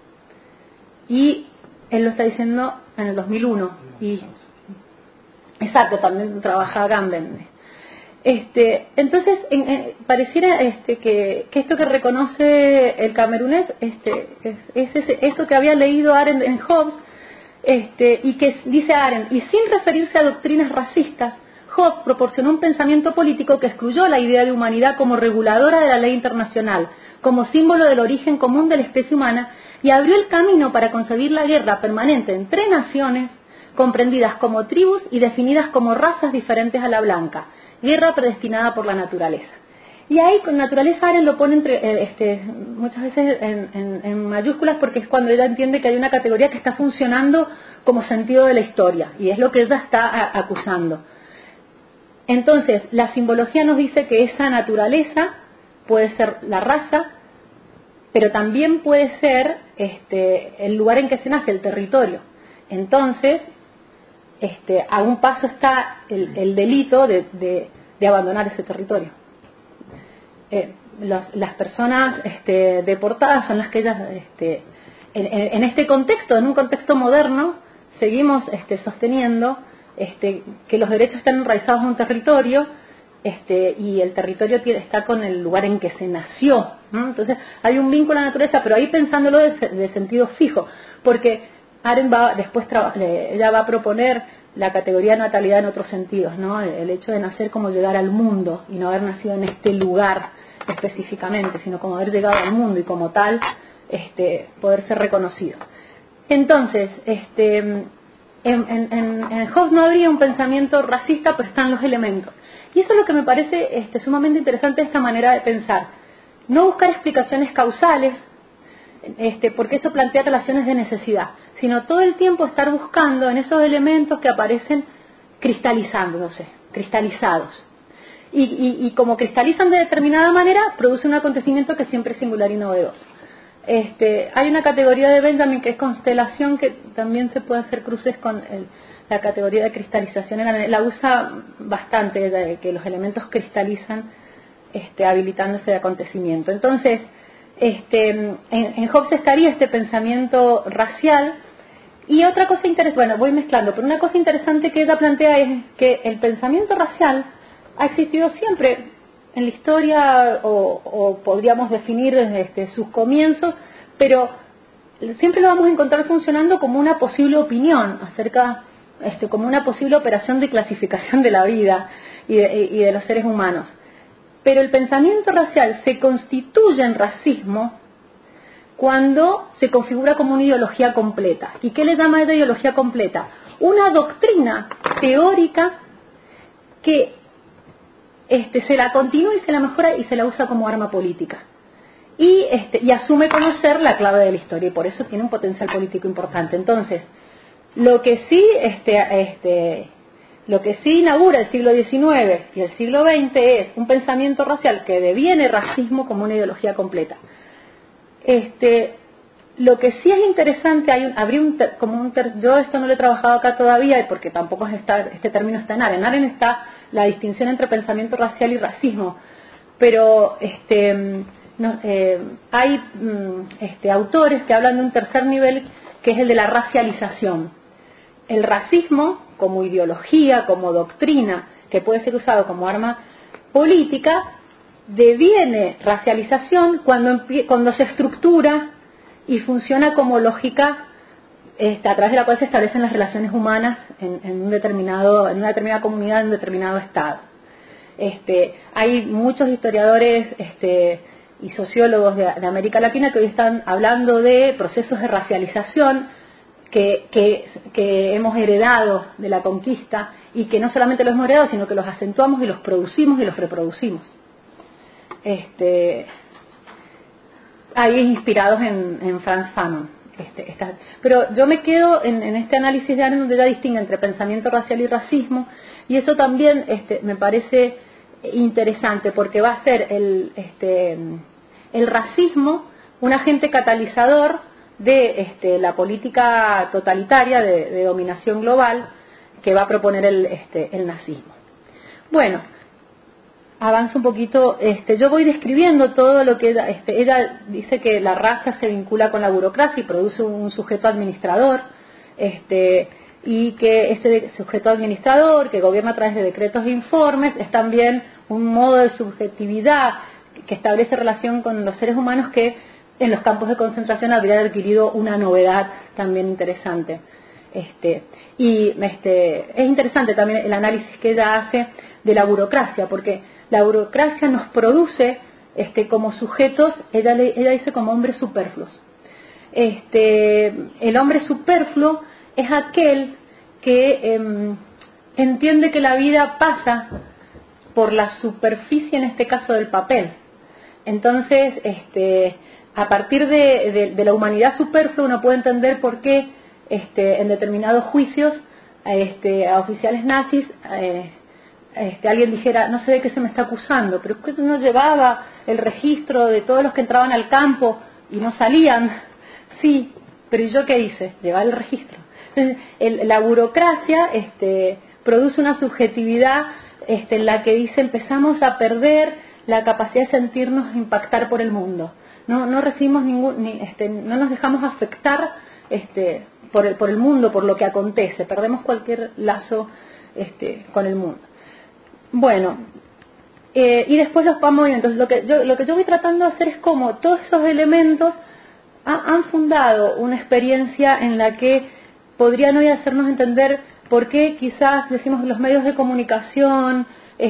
Y él lo está diciendo en el 2001. Y exacto, también trabaja Gamben. Entonces, pareciera que esto que reconoce el camerunés es eso que había leído Arendt en Hobbes, y que dice Arendt, y sin referirse a doctrinas racistas, Hobbes proporcionó un pensamiento político que excluyó la idea de humanidad como reguladora de la ley internacional, como símbolo del origen común de la especie humana, y abrió el camino para concebir la guerra permanente entre naciones, comprendidas como tribus y definidas como razas diferentes a la blanca, guerra predestinada por la naturaleza. Y ahí con naturaleza Arendt lo pone muchas veces en mayúsculas, porque es cuando ella entiende que hay una categoría que está funcionando como sentido de la historia, y es lo que ella está acusando. Entonces, la simbología nos dice que esa naturaleza puede ser la raza, pero también puede ser el lugar en que se nace, el territorio. Entonces, a un paso está el delito de abandonar ese territorio. Las personas deportadas son las que ellas, en este contexto, en un contexto moderno, seguimos sosteniendo que los derechos están enraizados en un territorio, y el territorio está con el lugar en que se nació, ¿no? Entonces hay un vínculo a la naturaleza, pero ahí pensándolo de sentido fijo, porque Arendt ella va a proponer la categoría de natalidad en otros sentidos, ¿no? El hecho de nacer como llegar al mundo y no haber nacido en este lugar específicamente, sino como haber llegado al mundo y como tal poder ser reconocido. Entonces, en Hobbes no habría un pensamiento racista, pero están los elementos. Y eso es lo que me parece sumamente interesante de esta manera de pensar. No buscar explicaciones causales, porque eso plantea relaciones de necesidad, sino todo el tiempo estar buscando en esos elementos que aparecen cristalizándose, cristalizados. Y como cristalizan de determinada manera, produce un acontecimiento que siempre es singular y novedoso. Hay una categoría de Benjamin que es constelación, que también se puede hacer cruces con la categoría de cristalización. La usa bastante, de que los elementos cristalizan, habilitando ese acontecimiento. Entonces, en Hobbes estaría este pensamiento racial. Y otra cosa interesante, bueno, voy mezclando, pero una cosa interesante que ella plantea es que el pensamiento racial ha existido siempre en la historia, o podríamos definir desde sus comienzos, pero siempre lo vamos a encontrar funcionando como una posible opinión acerca, como una posible operación de clasificación de la vida y de los seres humanos. Pero el pensamiento racial se constituye en racismo cuando se configura como una ideología completa. ¿Y qué le llama esa ideología completa? Una doctrina teórica que se la continúa y se la mejora y se la usa como arma política. Y asume conocer la clave de la historia, y por eso tiene un potencial político importante. Entonces, lo que sí inaugura el siglo XIX y el siglo XX es un pensamiento racial que deviene racismo como una ideología completa. Lo que sí es interesante, yo esto no lo he trabajado acá todavía, porque tampoco este término está en Arendt. En Arendt está la distinción entre pensamiento racial y racismo, pero hay autores que hablan de un tercer nivel, que es el de la racialización. El racismo, como ideología, como doctrina, que puede ser usado como arma política, deviene racialización cuando se estructura y funciona como lógica a través de la cual se establecen las relaciones humanas en una determinada comunidad, en un determinado estado. Hay muchos historiadores y sociólogos de América Latina que hoy están hablando de procesos de racialización que hemos heredado de la conquista, y que no solamente los hemos heredado, sino que los acentuamos y los producimos y los reproducimos. Ahí inspirados en Frantz Fanon. Pero yo me quedo en este análisis de Arendt, donde ella distingue entre pensamiento racial y racismo, y eso también me parece interesante, porque va a ser el racismo un agente catalizador de la política totalitaria de dominación global que va a proponer el nazismo. Bueno, avanzo un poquito. Yo voy describiendo todo lo que ella dice, que la raza se vincula con la burocracia y produce un sujeto administrador, y que este sujeto administrador que gobierna a través de decretos e informes es también un modo de subjetividad que establece relación con los seres humanos, que en los campos de concentración habría adquirido una novedad también interesante. Y es interesante también el análisis que ella hace de la burocracia, porque la burocracia nos produce como sujetos, ella dice, como hombres superfluos. El hombre superfluo es aquel que entiende que la vida pasa por la superficie, en este caso del papel. Entonces, a partir de la humanidad superflua, uno puede entender por qué en determinados juicios a oficiales nazis alguien dijera: no sé de qué se me está acusando, pero es que uno llevaba el registro de todos los que entraban al campo y no salían. Sí, pero ¿y yo qué hice? Llevar el registro. Entonces, la burocracia produce una subjetividad en la que dice: empezamos a perder la capacidad de sentirnos impactar por el mundo. No recibimos no nos dejamos afectar por el mundo, por lo que acontece. Perdemos cualquier lazo con el mundo. Bueno, y después los vamos viendo. Entonces, lo que yo voy tratando de hacer es cómo todos esos elementos han fundado una experiencia en la que podrían hoy hacernos entender por qué quizás decimos los medios de comunicación,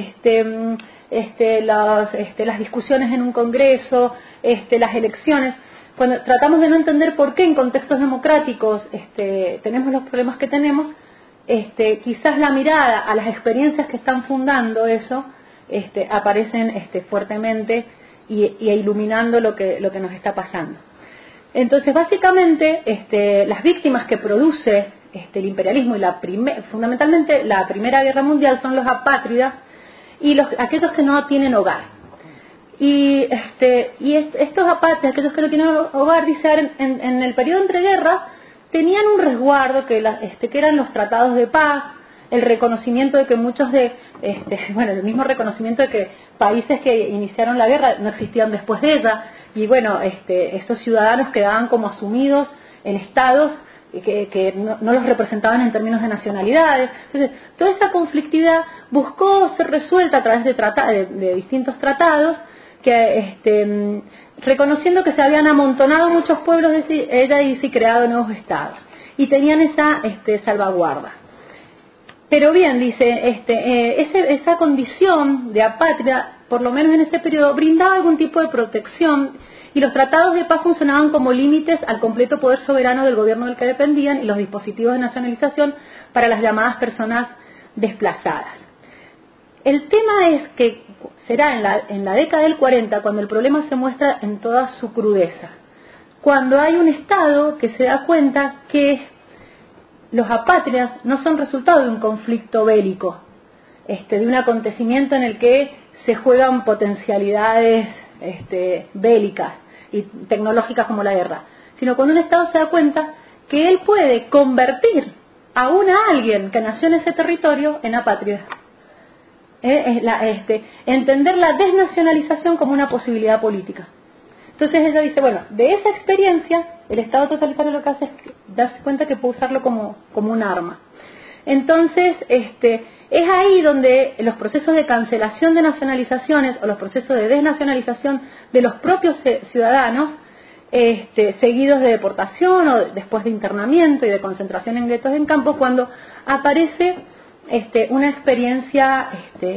las discusiones en un congreso, las elecciones, cuando tratamos de no entender por qué en contextos democráticos tenemos los problemas que tenemos, quizás la mirada a las experiencias que están fundando eso aparecen fuertemente y iluminando lo que nos está pasando. Entonces, básicamente, las víctimas que produce el imperialismo y fundamentalmente la Primera Guerra Mundial son los apátridas y aquellos que no tienen hogar. Y estos apátridas, aquellos que no tienen hogar, dice Arendt, en el periodo entre guerras tenían un resguardo que eran los tratados de paz, el reconocimiento de que muchos el mismo reconocimiento de que países que iniciaron la guerra no existían después de ella, y bueno, estos ciudadanos quedaban como asumidos en estados que no los representaban en términos de nacionalidades. Entonces, toda esta conflictividad buscó ser resuelta a través de distintos tratados, que reconociendo que se habían amontonado muchos pueblos, ella y sí creado nuevos estados, y tenían esa salvaguarda. Pero bien, dice, esa condición de apátrida, por lo menos en ese periodo, brindaba algún tipo de protección, y los tratados de paz funcionaban como límites al completo poder soberano del gobierno del que dependían y los dispositivos de nacionalización para las llamadas personas desplazadas. El tema es que será en la década del 40 cuando el problema se muestra en toda su crudeza, cuando hay un Estado que se da cuenta que los apátridas no son resultado de un conflicto bélico, de un acontecimiento en el que se juegan potencialidades bélicas y tecnológicas como la guerra, sino cuando un Estado se da cuenta que él puede convertir aún a alguien que nació en ese territorio en apátrida. Entender la desnacionalización como una posibilidad política. Entonces ella dice, bueno, de esa experiencia el Estado totalitario lo que hace es darse cuenta que puede usarlo como un arma. Entonces es ahí donde los procesos de cancelación de nacionalizaciones o los procesos de desnacionalización de los propios ciudadanos, seguidos de deportación o después de internamiento y de concentración en guetos en campos, cuando aparece una experiencia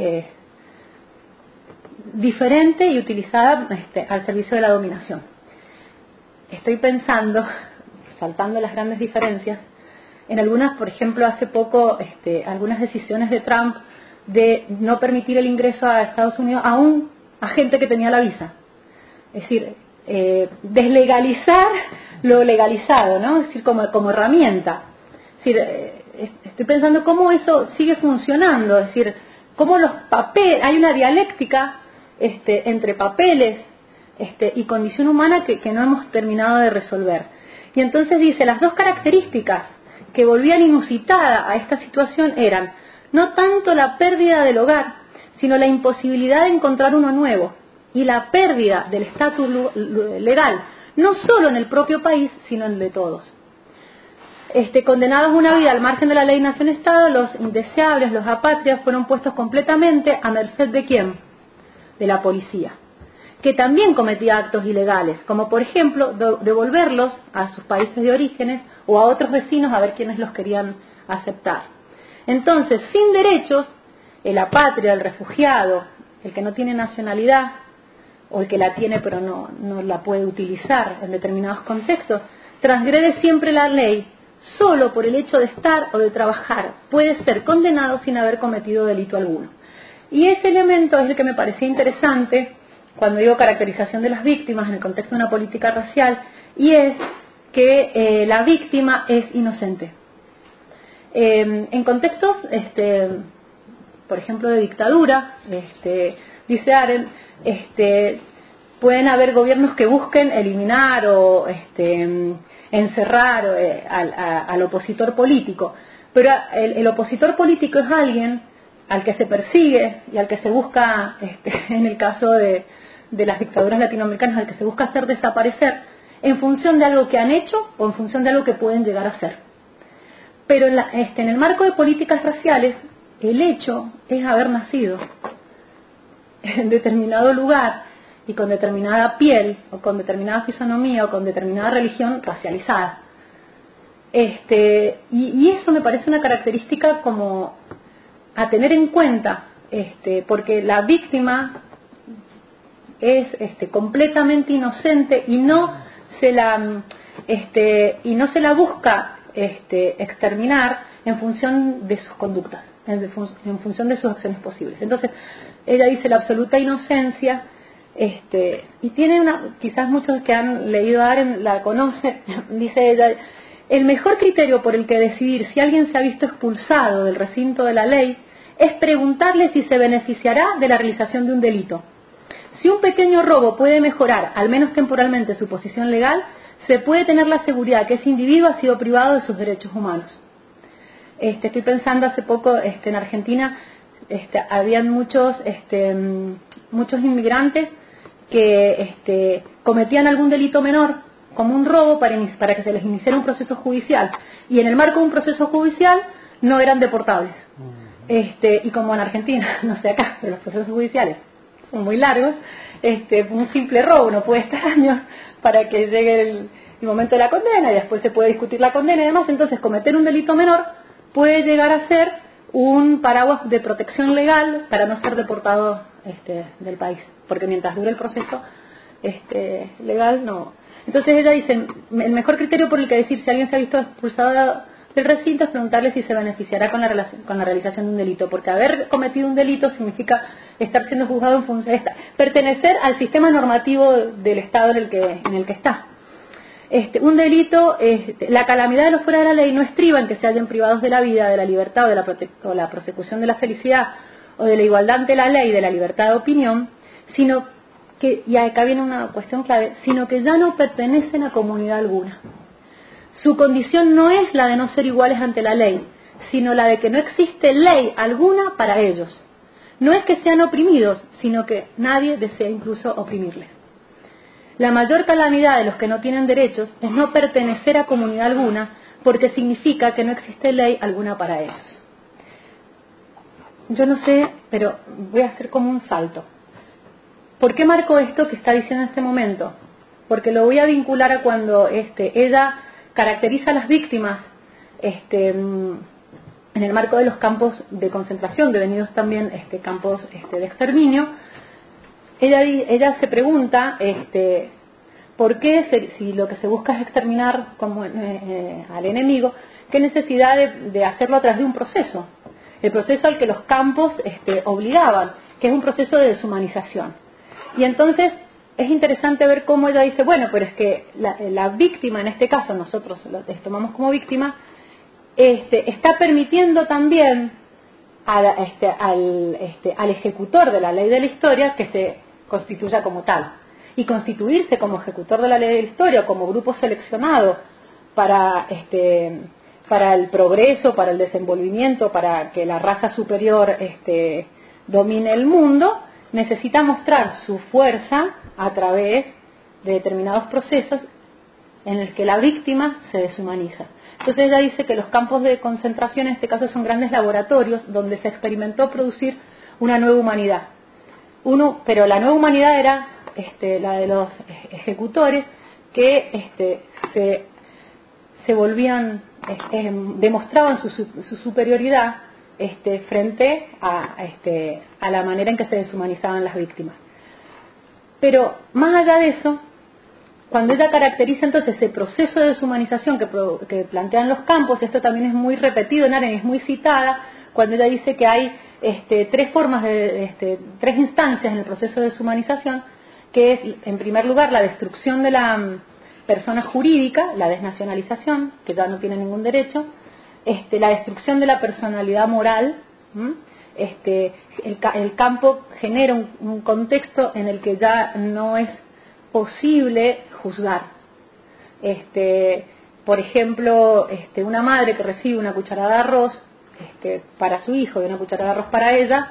diferente y utilizada al servicio de la dominación. Estoy pensando, saltando las grandes diferencias, en algunas, por ejemplo, hace poco, algunas decisiones de Trump de no permitir el ingreso a Estados Unidos a gente que tenía la visa. Es decir, deslegalizar lo legalizado, ¿no? Es decir, como herramienta. Es decir, estoy pensando cómo eso sigue funcionando, es decir, cómo los papeles, hay una dialéctica entre papeles y condición humana que no hemos terminado de resolver. Y entonces dice, las dos características que volvían inusitada a esta situación eran no tanto la pérdida del hogar, sino la imposibilidad de encontrar uno nuevo y la pérdida del estatus legal, no solo en el propio país, sino en el de todos. Condenados a una vida al margen de la ley nación-estado, los indeseables, los apátridas, fueron puestos completamente a merced ¿de quién? De la policía, que también cometía actos ilegales, como por ejemplo devolverlos a sus países de orígenes o a otros vecinos a ver quiénes los querían aceptar. Entonces, sin derechos, el apátrida, el refugiado, el que no tiene nacionalidad, o el que la tiene pero no la puede utilizar en determinados contextos, transgrede siempre la ley solo por el hecho de estar o de trabajar. Puede ser condenado sin haber cometido delito alguno. Y ese elemento es el que me parecía interesante cuando digo caracterización de las víctimas en el contexto de una política racial, y es que la víctima es inocente. En contextos, por ejemplo, de dictadura, dice Arendt, pueden haber gobiernos que busquen eliminar o encerrar al opositor político, pero el opositor político es alguien al que se persigue y al que se busca, en el caso de las dictaduras latinoamericanas, al que se busca hacer desaparecer en función de algo que han hecho o en función de algo que pueden llegar a hacer. Pero en el marco de políticas raciales, el hecho es haber nacido en determinado lugar y con determinada piel, o con determinada fisonomía, o con determinada religión racializada. Y eso me parece una característica como a tener en cuenta, porque la víctima es completamente inocente y no se la busca exterminar en función de sus conductas, en función de sus acciones posibles. Entonces, ella dice la absoluta inocencia, y tiene quizás muchos que han leído a Arendt la conocen, dice ella, el mejor criterio por el que decidir si alguien se ha visto expulsado del recinto de la ley es preguntarle si se beneficiará de la realización de un delito. Si un pequeño robo puede mejorar, al menos temporalmente, su posición legal, se puede tener la seguridad que ese individuo ha sido privado de sus derechos humanos. Estoy pensando hace poco en Argentina, habían muchos inmigrantes que cometían algún delito menor, como un robo, para que se les iniciara un proceso judicial, y en el marco de un proceso judicial no eran deportables. Y como en Argentina, no sé acá, pero los procesos judiciales son muy largos, un simple robo no puede estar años para que llegue el momento de la condena y después se puede discutir la condena y demás. Entonces cometer un delito menor puede llegar a ser un paraguas de protección legal para no ser deportado del país, porque mientras dure el proceso legal no. Entonces ella dice, el mejor criterio por el que decir si alguien se ha visto expulsado del recinto es preguntarle si se beneficiará con la realización de un delito, porque haber cometido un delito significa estar siendo juzgado en función de pertenecer al sistema normativo del Estado en el que está. Un delito, la calamidad de los fuera de la ley no estriba en que se hallen privados de la vida, de la libertad o la prosecución de la felicidad o de la igualdad ante la ley, de la libertad de opinión, sino que, y acá viene una cuestión clave, sino que ya no pertenecen a comunidad alguna. Su condición no es la de no ser iguales ante la ley, sino la de que no existe ley alguna para ellos. No es que sean oprimidos, sino que nadie desea incluso oprimirles. La mayor calamidad de los que no tienen derechos es no pertenecer a comunidad alguna, porque significa que no existe ley alguna para ellos. Yo no sé, pero voy a hacer como un salto. ¿Por qué marco esto que está diciendo en este momento? Porque lo voy a vincular a cuando ella caracteriza a las víctimas en el marco de los campos de concentración, devenidos también campos de exterminio. Ella se pregunta por qué, si lo que se busca es exterminar al enemigo, qué necesidad de hacerlo a través de un proceso, el proceso al que los campos obligaban, que es un proceso de deshumanización. Y entonces es interesante ver cómo ella dice, bueno, pero es que la víctima, en este caso nosotros lo tomamos como víctima, está permitiendo también al ejecutor de la ley de la historia que se constituya como tal. Y constituirse como ejecutor de la ley de la historia, como grupo seleccionado para el progreso, para el desenvolvimiento, para que la raza superior domine el mundo, necesita mostrar su fuerza a través de determinados procesos en los que la víctima se deshumaniza. Entonces ella dice que los campos de concentración en este caso son grandes laboratorios donde se experimentó producir una nueva humanidad. Pero la nueva humanidad era la de los ejecutores que se volvían, demostraban su superioridad frente a la manera en que se deshumanizaban las víctimas. Pero más allá de eso, cuando ella caracteriza entonces ese proceso de deshumanización que plantean los campos, esto también es muy repetido en Arendt, es muy citada, cuando ella dice que hay tres formas tres instancias en el proceso de deshumanización, que es, en primer lugar, la destrucción de la persona jurídica, la desnacionalización, que ya no tiene ningún derecho, la destrucción de la personalidad moral. El campo genera un contexto en el que ya no es posible juzgar. Por ejemplo, una madre que recibe una cucharada de arroz para su hijo y una cucharada de arroz para ella,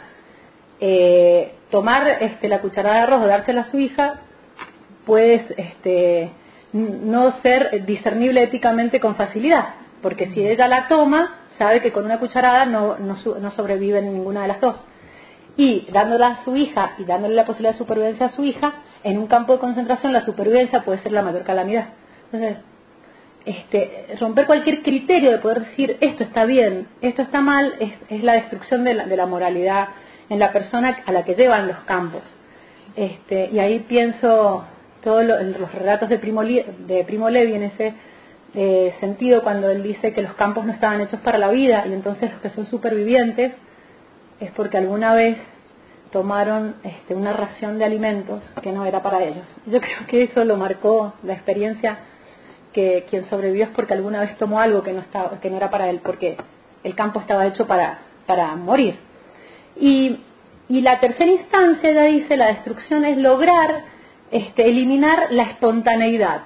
tomar la cucharada de arroz o dársela a su hija puede no ser discernible éticamente con facilidad, porque si ella la toma, sabe que con una cucharada no sobrevive ninguna de las dos. Y dándola a su hija y dándole la posibilidad de supervivencia a su hija, en un campo de concentración la supervivencia puede ser la mayor calamidad. Entonces, romper cualquier criterio de poder decir esto está bien, esto está mal, es la destrucción de la moralidad en la persona a la que llevan los campos. Y ahí pienso todos los relatos de Primo Levi en ese sentido, cuando él dice que los campos no estaban hechos para la vida y entonces los que son supervivientes es porque alguna vez tomaron una ración de alimentos que no era para ellos. Yo creo que eso lo marcó la experiencia, que quien sobrevivió es porque alguna vez tomó algo que no era para él, porque el campo estaba hecho para morir. Y la tercera instancia, ella dice, la destrucción es lograr eliminar la espontaneidad.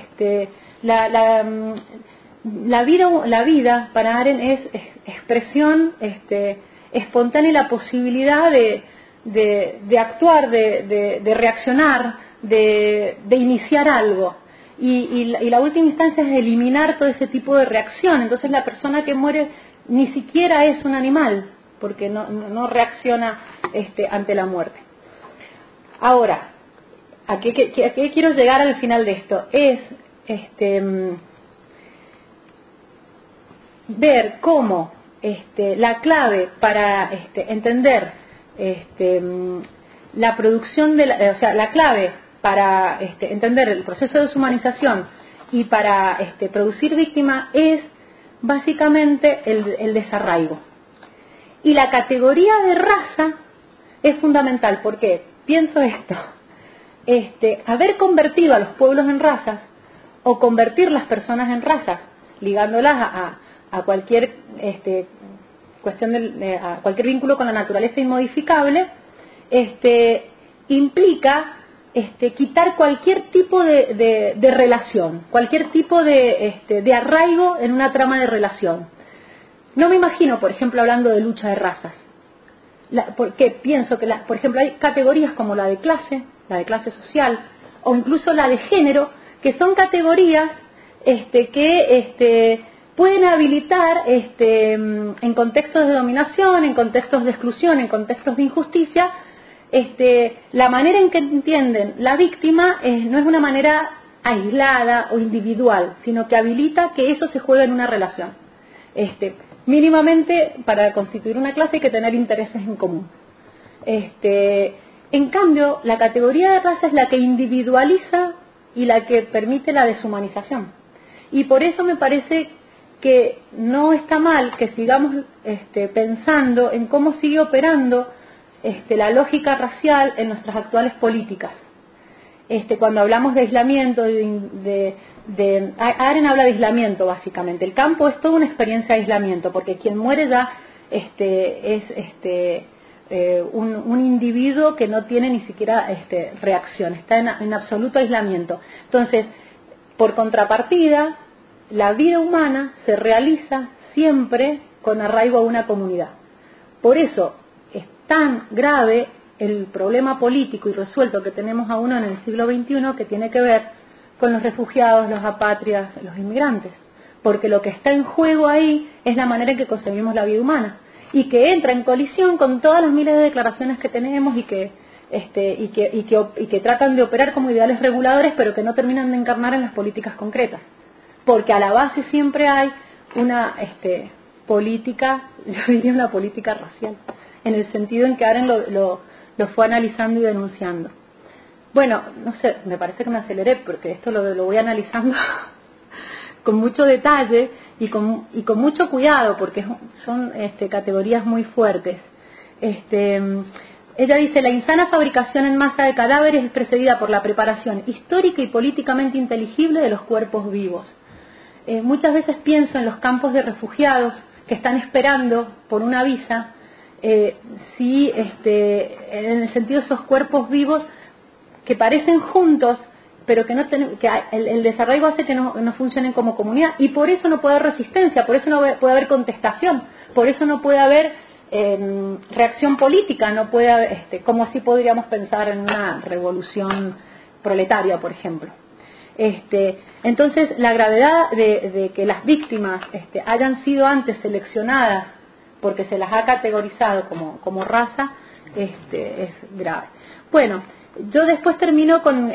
La vida para Arendt es expresión espontánea y la posibilidad de actuar, de reaccionar, de iniciar algo. Y la última instancia es eliminar todo ese tipo de reacción. Entonces la persona que muere ni siquiera es un animal, porque no reacciona ante la muerte. Ahora, ¿a qué quiero llegar al final de esto? Es ver cómo la clave para entender la producción la clave para entender el proceso de deshumanización y para producir víctima es básicamente el desarraigo. Y la categoría de raza es fundamental, porque pienso esto, haber convertido a los pueblos en razas o convertir las personas en razas, ligándolas a cualquier cuestión a cualquier vínculo con la naturaleza inmodificable, implica quitar cualquier tipo de relación, cualquier tipo de arraigo en una trama de relación. No me imagino, por ejemplo, hablando de lucha de razas, porque pienso que, por ejemplo, hay categorías como la de clase social, o incluso la de género, que son categorías que pueden habilitar en contextos de dominación, en contextos de exclusión, en contextos de injusticia, la manera en que entienden la víctima no es una manera aislada o individual, sino que habilita que eso se juegue en una relación. Mínimamente, para constituir una clase hay que tener intereses en común. En cambio, la categoría de raza es la que individualiza y la que permite la deshumanización. Y por eso me parece que no está mal que sigamos pensando en cómo sigue operando la lógica racial en nuestras actuales políticas. cuando hablamos de aislamiento, Arendt habla de aislamiento básicamente. El campo es toda una experiencia de aislamiento, porque quien muere ya es un individuo que no tiene ni siquiera reacción, está en absoluto aislamiento. Entonces, por contrapartida, la vida humana se realiza siempre con arraigo a una comunidad. Por eso es tan grave el problema político y resuelto que tenemos aún en el siglo XXI, que tiene que ver con los refugiados, los apátridas, los inmigrantes, porque lo que está en juego ahí es la manera en que concebimos la vida humana, y que entra en colisión con todas las miles de declaraciones que tenemos y que tratan de operar como ideales reguladores, pero que no terminan de encarnar en las políticas concretas, porque a la base siempre hay una política, yo diría una política racial, en el sentido en que Arendt lo fue analizando y denunciando. Bueno, no sé, me parece que me aceleré porque esto lo voy analizando con mucho detalle y con mucho cuidado, porque son categorías muy fuertes. Ella dice: la insana fabricación en masa de cadáveres es precedida por la preparación histórica y políticamente inteligible de los cuerpos vivos. Muchas veces pienso en los campos de refugiados que están esperando por una visa, en el sentido de esos cuerpos vivos que parecen juntos, pero que el desarraigo hace que no funcionen como comunidad, y por eso no puede haber resistencia, por eso no puede haber contestación, por eso no puede haber reacción política, no puede haber, como si podríamos pensar en una revolución proletaria, por ejemplo. Entonces, la gravedad de que las víctimas hayan sido antes seleccionadas porque se las ha categorizado como raza es grave. Bueno, yo después termino con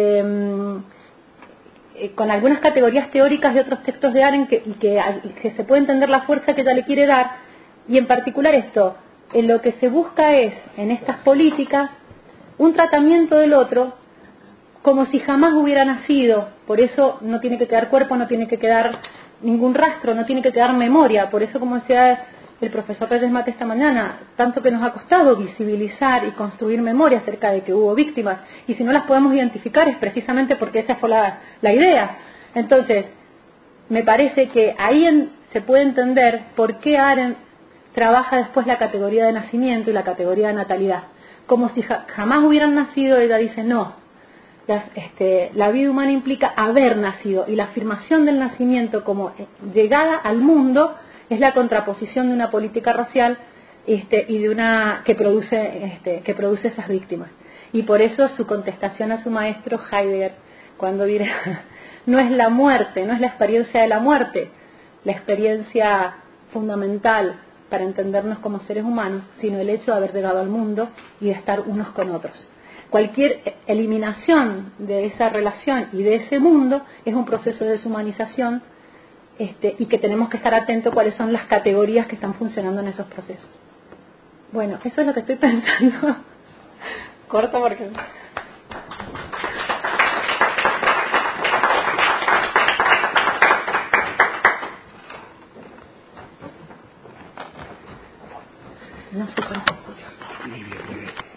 algunas categorías teóricas de otros textos de Arendt que se puede entender la fuerza que ella le quiere dar, y en particular lo que se busca es, en estas políticas, un tratamiento del otro como si jamás hubiera nacido. Por eso no tiene que quedar cuerpo, no tiene que quedar ningún rastro, no tiene que quedar memoria. Por eso, como decía el profesor Reyes Mate esta mañana, tanto que nos ha costado visibilizar y construir memoria acerca de que hubo víctimas, y si no las podemos identificar es precisamente porque esa fue la idea. Entonces, me parece que ahí se puede entender por qué Arendt trabaja después la categoría de nacimiento y la categoría de natalidad. Como si jamás hubieran nacido, ella dice: no, la vida humana implica haber nacido, y la afirmación del nacimiento como llegada al mundo es la contraposición de una política racial y de una que produce esas víctimas. Y por eso su contestación a su maestro Heidegger, cuando dirá: no es la muerte, no es la experiencia de la muerte la experiencia fundamental para entendernos como seres humanos, sino el hecho de haber llegado al mundo y de estar unos con otros. Cualquier eliminación de esa relación y de ese mundo es un proceso de deshumanización, y que tenemos que estar atentos a cuáles son las categorías que están funcionando en esos procesos. Bueno, eso es lo que estoy pensando. Corto porque... No sé cuánto. Muy bien, muy bien.